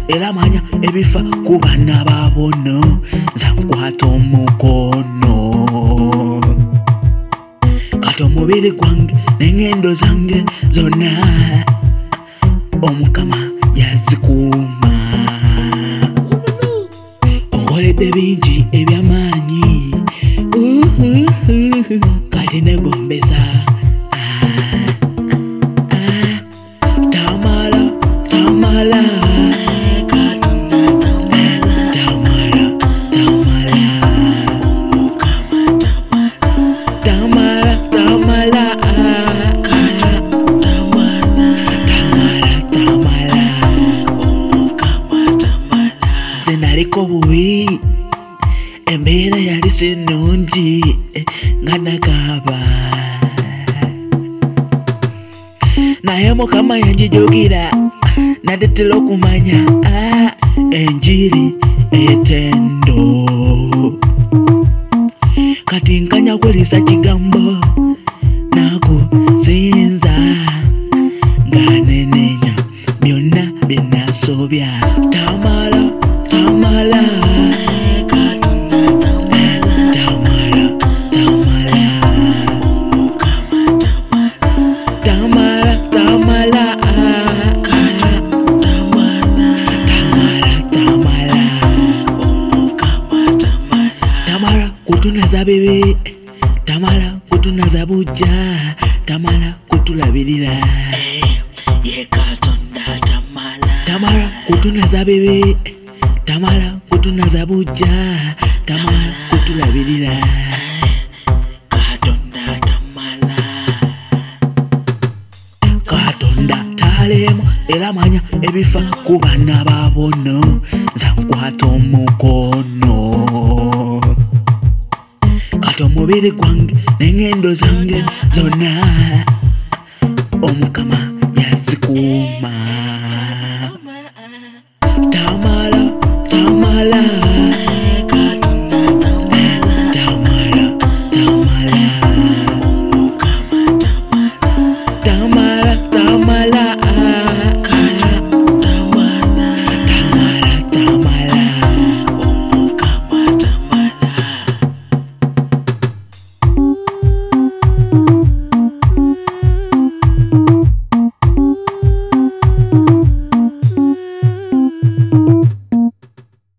era manya ebifa ku baana babono nza nkwata omukono kati omubiri gwange n'engendo zange zonna omukama yazikuuma onkoledde bingi ebyamaanyi kati negombesa tamala tamala naliko bubi embeera yali sinungi nga nagaba naye mukama yanjijugira nadetera okumanya enjiri ey'ettendo kati nkanya kwelisa kigambo nakusinza nga nenenya byonna byenasobya tamala tamala tamala tamala tamala tamala tamala tamala kutunaza bibi tamala kutunaza bujja tamala kutulabirira tamala kutunaza bibi tamala kutunaza bujja tamala kutulabirira katonda talemu era manya ebifa ku baana babono nza nkwata omukono kati omubiri gwange n'engendo zange zonna omukama yazikuuma